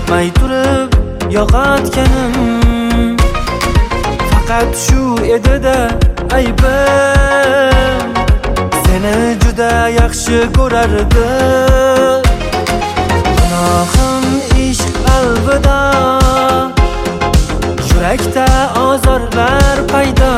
kutmay turib yo'qotganim faqat shu edi-da aybim. Seni juda yaxshi ko'rardim. Gunohim ishq alvida, yurakda ozorlar paydo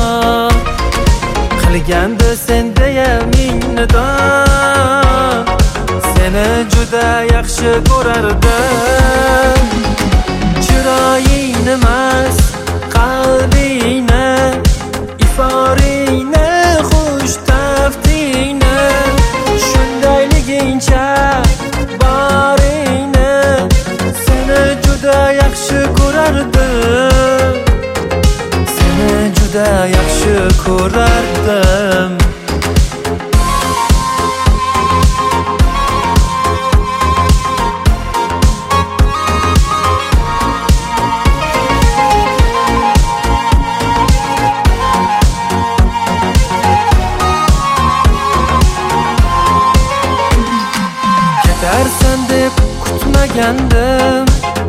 qilgandi sendeya minnatdor. Seni juda yaxshi ko'rardim. Chiroyingni emas, qalbingni, iforingni, xush taftingni, shundayligincha boringni. Seni juda yaxshi ko'rardim. Seni juda yaxshi ko'rardim. Ketarsan deb kutmagandim,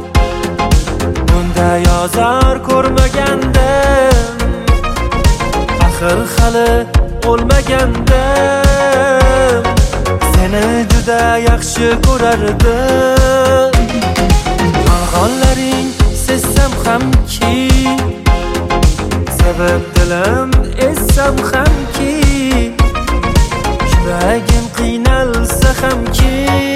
bunday azor ko'rmagandim. Axir hali o'lmagandim. Seni juda yaxshi ko'rardim. Yolg'onlaring sezsam hamki, sevib dilim essam hamki, yuragim qiynalsa hamki,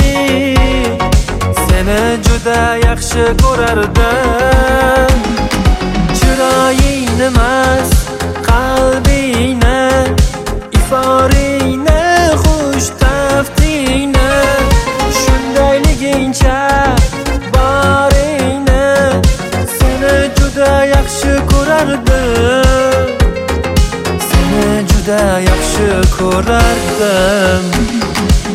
seni juda yaxshi ko'rardim. Chiroyingni emas, qalbingni, iforingni, xush taftingni, shundayligincha boringni. Seni juda yaxshi ko'rardim. Seni juda yaxshi ko'rardim.